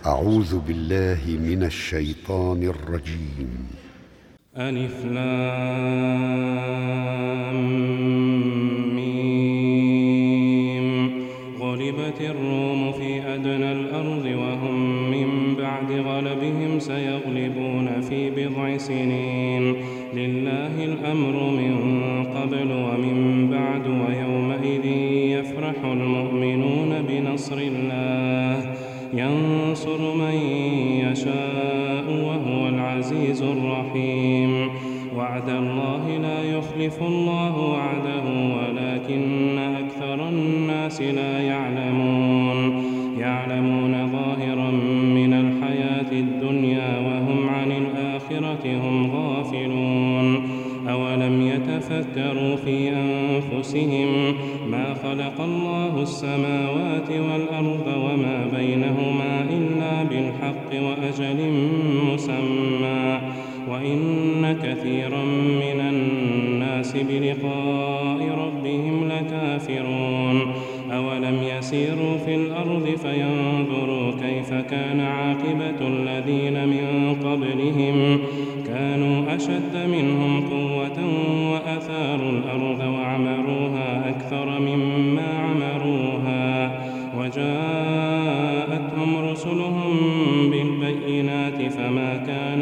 أعوذ بالله من الشيطان الرجيم. ألف لام ميم. غلبت الروم في أدنى الأرض وهم من بعد غلبهم سيغلبون في بضع سنين. لله الأمر من قبل ومن بعد ويومئذ يفرح المؤمنون بنصر الله ينصر من يشاء وهو العزيز الرحيم. وعد الله لا يخلف الله وعده ولكن أكثر الناس لا يعلمون ظاهرا من الحياة الدنيا وهم عن الآخرة هم غافلون. أولم يتفكروا في أنفسهم ما خلق الله السماوات والأرض وما بينهما إلا بالحق وأجل مسمى وإن كثيرا من الناس بلقاء ربهم لكافرون. أولم يسيروا في الأرض فينظروا كيف كان عاقبة الذين من قبلهم كانوا أشد منهم قوة وأثاروا الأرض وعمروها أكثر مما عمروها وجاءتهم رسلهم بالبينات فما كان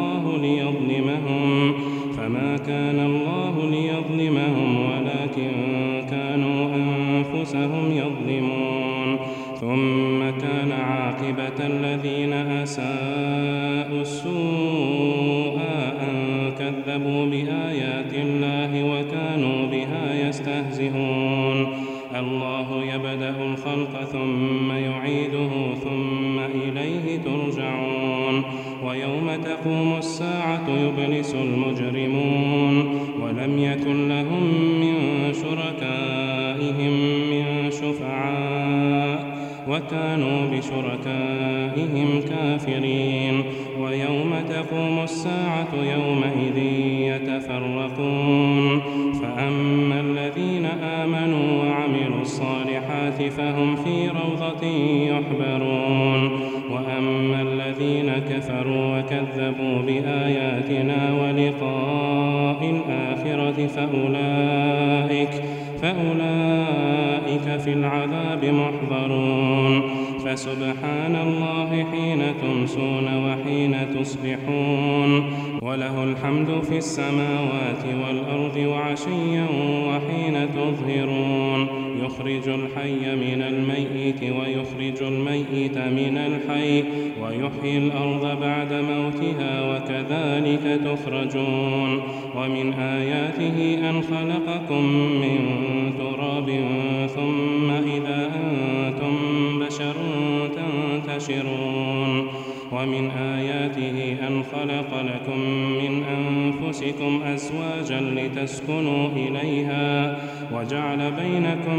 الله ليظلمهم ولكن كانوا أنفسهم يظلمون. ثم كان عاقبة الذين أساءوا السوء أن كذبوا بآيات الله وكانوا بها يستهزئون. الله يبدأ الخلق ثم يعيده ثم إليه ترجعون. ويوم تقوم الساعة يبلس المجرمون ولم يكن لهم من شركائهم من شفعاء وكانوا بشركائهم كافرين. ويوم تقوم الساعة يومئذ يتفرقون فأما الذين آمنوا وعملوا الصالحات فهم في روضة يحبرون وأما الذين كفروا وكذبوا بآياتنا ولقاء الآخرة فأولئك في العذاب محضرون. فسبحان الله حين تمسون وحين تصبحون وله الحمد في السماوات والأرض وعشيا وحين تظهرون. يخرج الحي من الميت ويخرج الميت من الحي ويحيي الأرض بعد موتها وكذلك تخرجون. ومن آياته أن خلقكم من تراب ثم إذا أنتم بشر تنتشرون. ومن آياته أن خلق لكم من أنفسكم أزواجا لتسكنوا إليها وجعل بينكم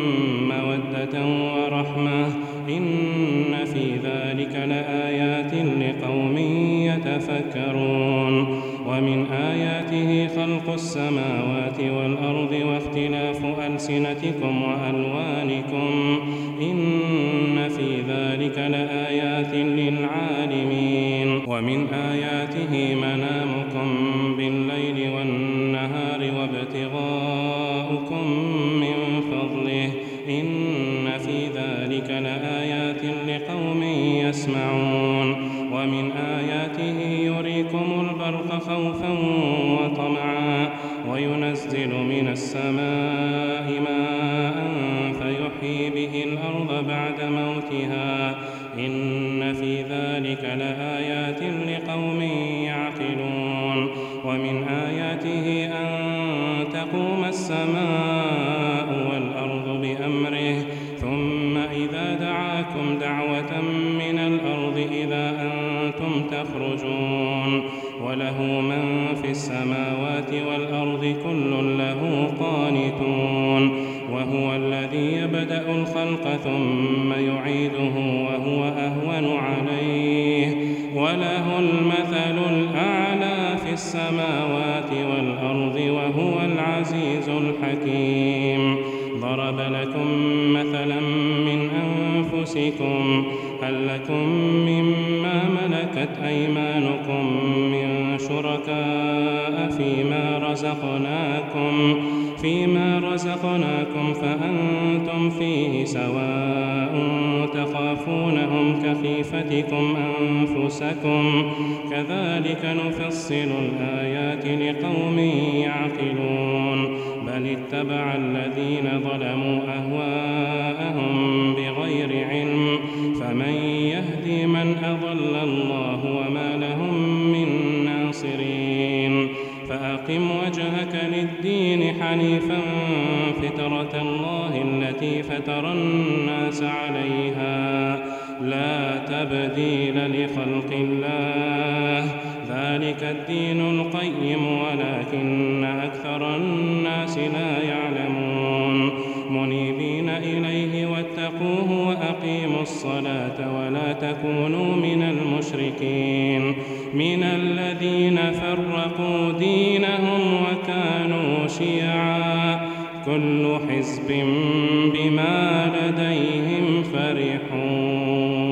مودة ورحمة إن في ذلك لآيات لقوم يتفكرون. ومن آياته خلق السماوات والأرض واختلاف ألسنتكم وألوانكم إن في ذلك لآيات للعالمين. ومن آياته منامكم بالليل والنهار وابتغاؤكم من فضله إن في ذلك لآيات لقوم يسمعون. ومن آياته يريكم البرق خوفا وطمعا وينزل من السماء ماء فيحيي به الأرض بعد موتها إن في ذلك لآيات لقوم يعقلون. ومن آياته أن تقوم السماء والأرض بأمره ثم إذا دعاكم دعوة من الأرض إذا أنتم تخرجون. وله من في السماوات والأرض كل له قانتون. وهو الذي يبدأ الخلق ثم يعيده وهو أهون عليه وله المثل الأعلى في السماوات والأرض وهو العزيز الحكيم. ضرب لكم مثلا من أنفسكم هل لكم من ملكت أيمانكم من شركاء فيما رزقناكم فأنتم فيه سواء تخافونهم كخيفتكم أنفسكم كذلك نفصل الآيات لقوم يعقلون بل اتبع الذين ظلموا أهواءهم بغير علم فمن يهدي من أضل الله وما لهم من ناصرين فأقم وجهك للدين حنيفا فطرة الله التي فطر الناس عليها لا تبديل لخلق الله ذلك الدين القيم ولكن أكثر الناس لا يعلمون منيبين إليه واتقوه وأقيموا الصلاة ولا تكونوا من المشركين من الذين فرقوا دينهم وكانوا شيعا كل حزب بما لديهم فرحون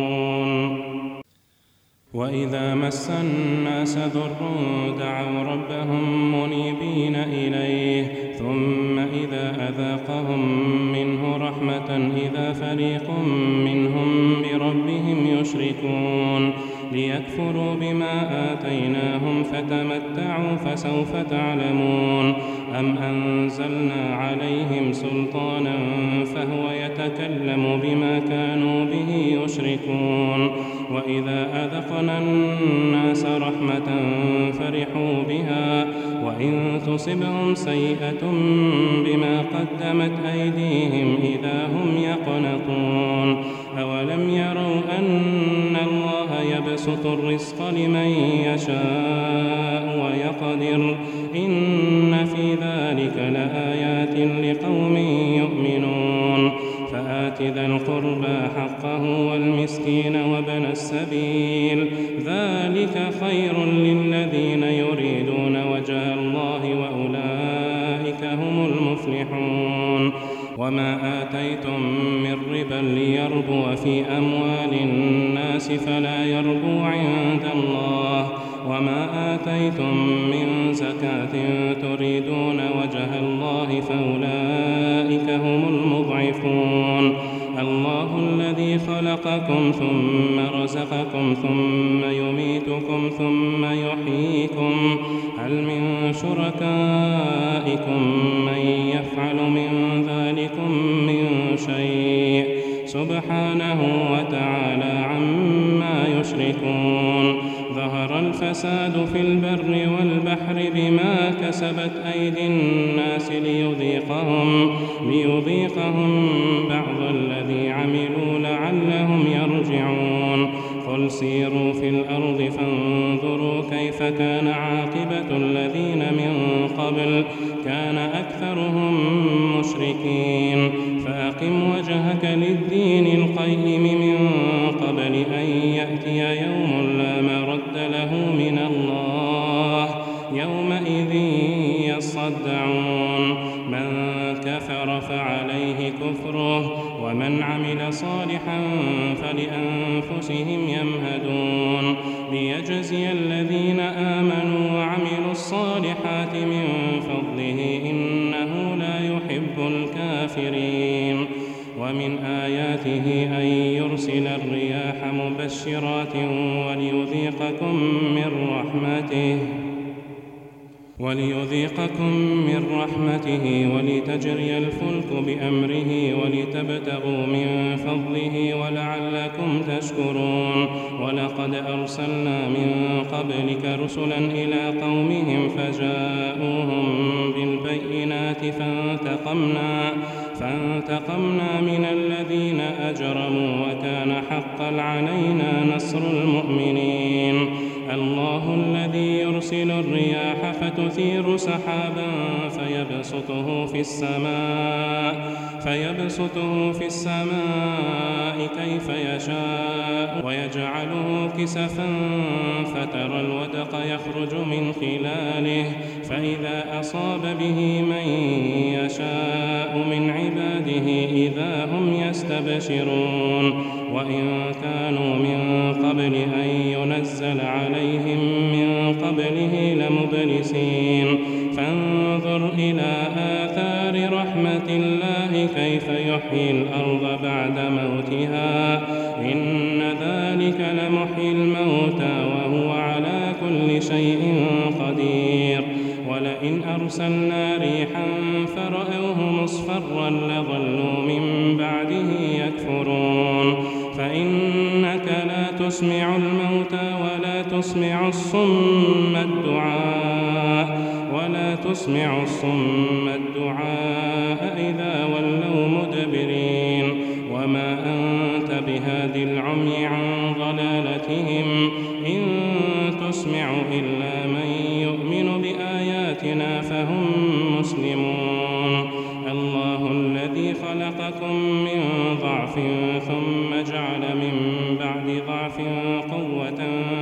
وإذا مس الناس ضر دعوا ربهم منيبين إليه ثم إذا أذاقهم منه رحمة إذا فريق منهم بربهم يشركون ليكفروا بما آتيناهم فتمتعوا فسوف تعلمون أم أنزلنا عليهم سلطانا فهو يتكلم بما كانوا به يشركون وإذا أذقنا الناس رحمة فرحوا بها وإن تصبهم سيئة بما قدمت أيديهم إذا هم يقنطون أولم يروا أن الله يبسط الرزق لمن يشاء ويقدر إن في ذلك لآيات لقوم يؤمنون فآت ذا القربى حقه والمسكين وابن السبيل ذلك خير للذين يريدون وجه الله وأولئك هم المفلحون وما آتيتم من ربا ليربو في أموال الناس فلا يربو عند الله وما آتيتم من زكاة تريدون وجه الله فأولئك هم المضعفون الله الذي خلقكم ثم رزقكم ثم يميتكم ثم يحييكم هل من شركائكم من يفعل من ذلكم من شيء سبحانه وتعالى عما يشركون ظهر الفساد في البر والبحر بما كسبت أيدي الناس ليذيقهم بعض الذي عملوا لعلهم يرجعون قل سيروا في الأرض فانظروا كيف كان عاقبة الذين من قبل كان أكثرهم مشركين فأقم وجهك للدين القيم من قبل أن يأتي يوم لا مرد له من الله يومئذ يصدعون من كفر فعليه كفره ومن عمل صالحا فلأنفسهم يمهدون ليجزي الذين آمنوا وعملوا الصالحات من فضله إنه لا يحب الكافرين ومن آياته أن يرسل الرياح مبشرات وليذيقكم من رحمته ولتجري الفلك بأمره ولتبتغوا من فضله ولعلكم تشكرون ولقد أرسلنا من قبلك رسلا إلى قومهم فجاءوهم بالبينات فانتقمنا من الذين أجرموا وكان حقا علينا نصر المؤمنين الله الذي يرسل الرياح فتثير سحابا فيبسطه في السماء كيف يشاء ويجعله كسفا فترى الودق يخرج من خلاله فإذا أصاب به من يشاء من عباده إذا هم يستبشرون وإن كانوا من قبل أن ينزل أرسل عليهم من قبله لمبلسين فانظر إلى آثار رحمة الله كيف يحيي الأرض بعد موتها إن ذلك لمحيي الموتى وهو على كل شيء قدير ولئن أرسلنا ريحا فرأوه مصفرا لظلوا من بعده يكفرون فإنك لا تسمع الموتى ولا تسمع الصم الدعاء إذا ولوا مدبرين وما أنت بهادي العمي عن ضلالتهم إن تسمع إلا من يؤمن بآياتنا فهم مسلمون الله الذي خلقكم من ضعف ثم جعل من بعد ضعف قوة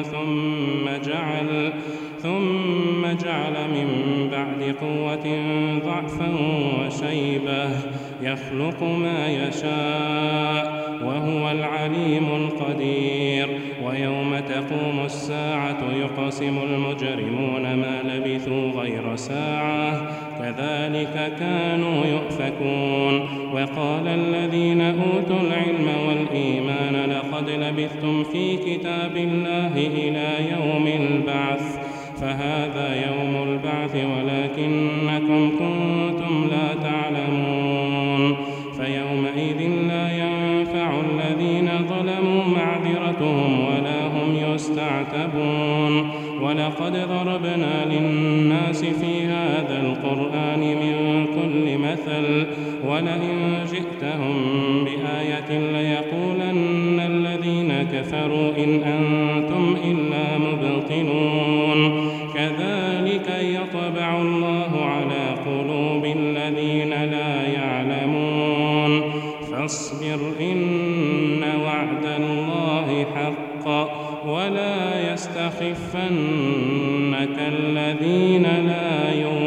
ثم جعل من بعد قوة ضعفا وشيبة يخلق ما يشاء وهو العليم القدير ويوم تقوم الساعة يقسم المجرمون ما لبثوا غير ساعة كذلك كانوا يؤفكون وقال الذين أوتوا العلم والإيمان لقد لبثتم في كتاب الله إلى يوم البعث فهذا يوم البعث ولكنكم كنتم لا تعلمون فيومئذ لا ينفع الذين ظلموا معذرتهم ولا هم يستعتبون ولقد ضربنا للناس في هذا القرآن من كل مثل ولئن جئتهم بآية ليقولن الذين كفروا إن أنتم إلا مبطلون كذلك يطبع الله على قلوب الذين لا يعلمون فاصبر إن وعد الله حق ولا يستخفنك الذين لا يؤمنون